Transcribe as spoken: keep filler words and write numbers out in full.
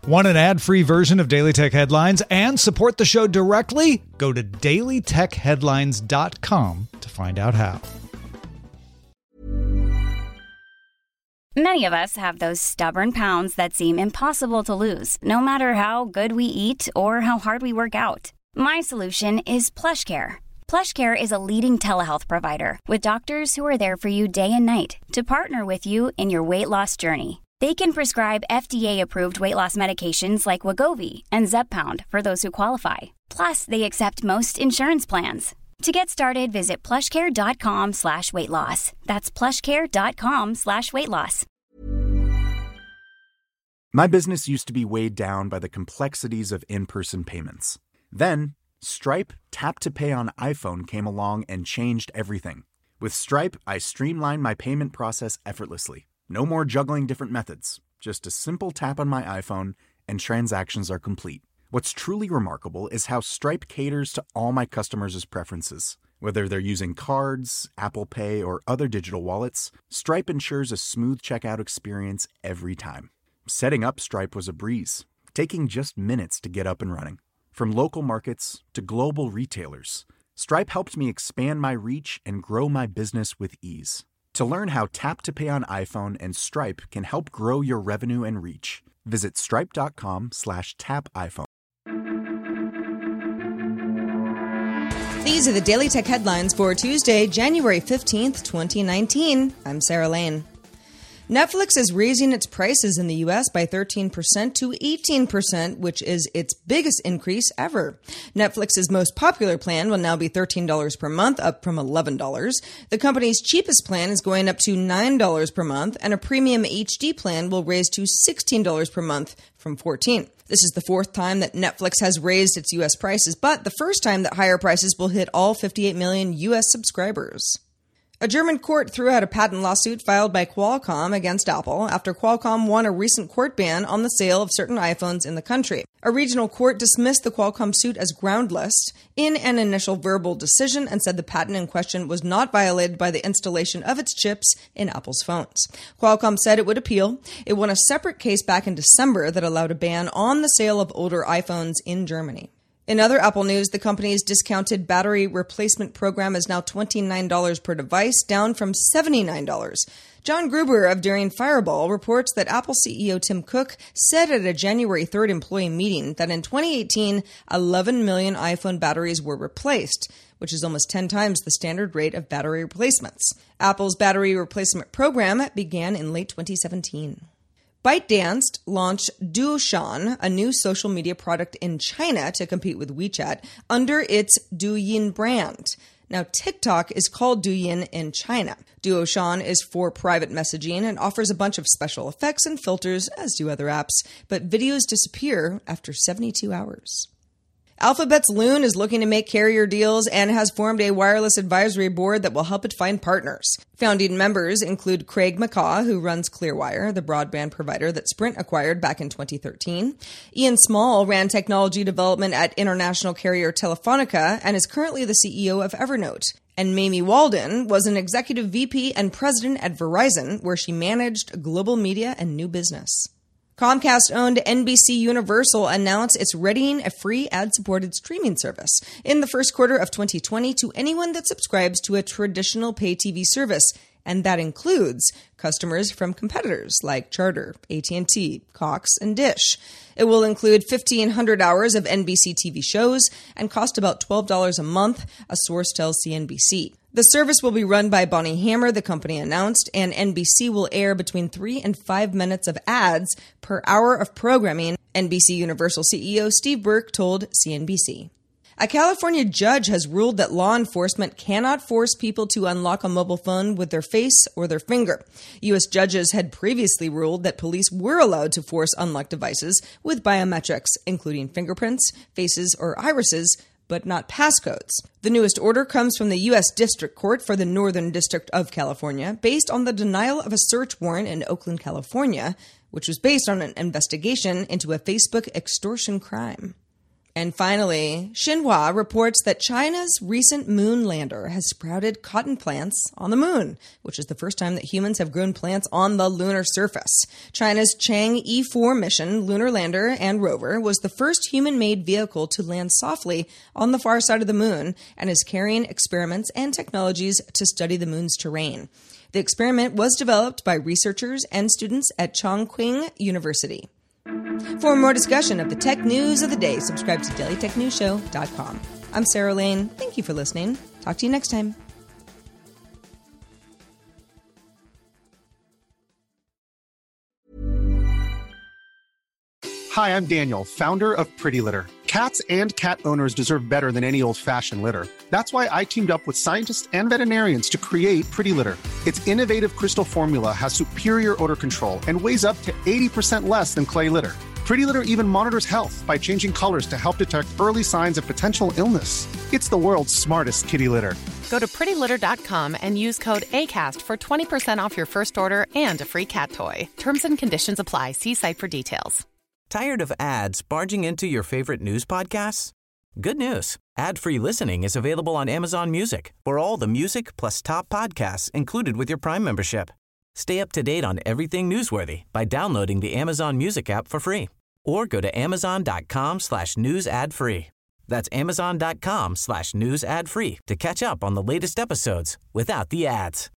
Want an ad-free version of Daily Tech Headlines and support the show directly? Go to daily tech headlines dot com to find out how. Many of us have those stubborn pounds that seem impossible to lose, no matter how good we eat or how hard we work out. My solution is PlushCare. PlushCare is a leading telehealth provider with doctors who are there for you day and night to partner with you in your weight loss journey. They can prescribe F D A-approved weight loss medications like Wegovy and Zepbound for those who qualify. Plus, they accept most insurance plans. To get started, visit plushcare.com slash weight loss. That's plushcare.com slash weight loss. My business used to be weighed down by the complexities of in-person payments. Then, Stripe Tap to Pay on iPhone came along and changed everything. With Stripe, I streamlined my payment process effortlessly. No more juggling different methods. Just a simple tap on my iPhone and transactions are complete. What's truly remarkable is how Stripe caters to all my customers' preferences. Whether they're using cards, Apple Pay, or other digital wallets, Stripe ensures a smooth checkout experience every time. Setting up Stripe was a breeze, taking just minutes to get up and running. From local markets to global retailers, Stripe helped me expand my reach and grow my business with ease. To learn how Tap to Pay on iPhone and Stripe can help grow your revenue and reach, visit stripe.com slash tap iPhone. These are the Daily Tech Headlines for Tuesday, January fifteenth, twenty nineteen. I'm Sarah Lane. Netflix is raising its prices in the U S by thirteen percent to eighteen percent, which is its biggest increase ever. Netflix's most popular plan will now be thirteen dollars per month, up from eleven dollars. The company's cheapest plan is going up to nine dollars per month, and a premium H D plan will raise to sixteen dollars per month from fourteen dollars. This is the fourth time that Netflix has raised its U S prices, but the first time that higher prices will hit all fifty-eight million U S subscribers. A German court threw out a patent lawsuit filed by Qualcomm against Apple after Qualcomm won a recent court ban on the sale of certain iPhones in the country. A regional court dismissed the Qualcomm suit as groundless in an initial verbal decision and said the patent in question was not violated by the installation of its chips in Apple's phones. Qualcomm said it would appeal. It won a separate case back in December that allowed a ban on the sale of older iPhones in Germany. In other Apple news, the company's discounted battery replacement program is now twenty-nine dollars per device, down from seventy-nine dollars. John Gruber of Daring Fireball reports that Apple C E O Tim Cook said at a January third employee meeting that in twenty eighteen, eleven million iPhone batteries were replaced, which is almost ten times the standard rate of battery replacements. Apple's battery replacement program began in late twenty seventeen. ByteDance launched Duoshan, a new social media product in China to compete with WeChat, under its Douyin brand. Now, TikTok is called Douyin in China. Duoshan is for private messaging and offers a bunch of special effects and filters, as do other apps, but videos disappear after seventy-two hours. Alphabet's Loon is looking to make carrier deals and has formed a wireless advisory board that will help it find partners. Founding members include Craig McCaw, who runs Clearwire, the broadband provider that Sprint acquired back in twenty thirteen. Ian Small ran technology development at international carrier Telefonica and is currently the C E O of Evernote. And Mamie Walden was an executive V P and president at Verizon, where she managed global media and new business. Comcast-owned N B C Universal announced it's readying a free ad-supported streaming service in the first quarter of twenty twenty to anyone that subscribes to a traditional pay T V service, and that includes customers from competitors like Charter, A T and T, Cox, and Dish. It will include fifteen hundred hours of N B C T V shows and cost about twelve dollars a month, a source tells C N B C. The service will be run by Bonnie Hammer, the company announced, and N B C will air between three and five minutes of ads per hour of programming, N B C Universal C E O Steve Burke told C N B C. A California judge has ruled that law enforcement cannot force people to unlock a mobile phone with their face or their finger. U S judges had previously ruled that police were allowed to force unlock devices with biometrics, including fingerprints, faces, or irises, but not passcodes. The newest order comes from the U S District Court for the Northern District of California, based on the denial of a search warrant in Oakland, California, which was based on an investigation into a Facebook extortion crime. And finally, Xinhua reports that China's recent moon lander has sprouted cotton plants on the moon, which is the first time that humans have grown plants on the lunar surface. China's Chang'e E four mission, lunar lander and rover, was the first human-made vehicle to land softly on the far side of the moon and is carrying experiments and technologies to study the moon's terrain. The experiment was developed by researchers and students at Chongqing University. For more discussion of the tech news of the day, subscribe to daily tech news show dot com. I'm Sarah Lane. Thank you for listening. Talk to you next time. Hi, I'm Daniel, founder of Pretty Litter. Cats and cat owners deserve better than any old-fashioned litter. That's why I teamed up with scientists and veterinarians to create Pretty Litter. Its innovative crystal formula has superior odor control and weighs up to eighty percent less than clay litter. Pretty Litter even monitors health by changing colors to help detect early signs of potential illness. It's the world's smartest kitty litter. Go to pretty litter dot com and use code ACAST for twenty percent off your first order and a free cat toy. Terms and conditions apply. See site for details. Tired of ads barging into your favorite news podcasts? Good news. Ad-free listening is available on Amazon Music for all the music plus top podcasts included with your Prime membership. Stay up to date on everything newsworthy by downloading the Amazon Music app for free or go to amazon.com slash news ad free. That's amazon.com slash news ad free to catch up on the latest episodes without the ads.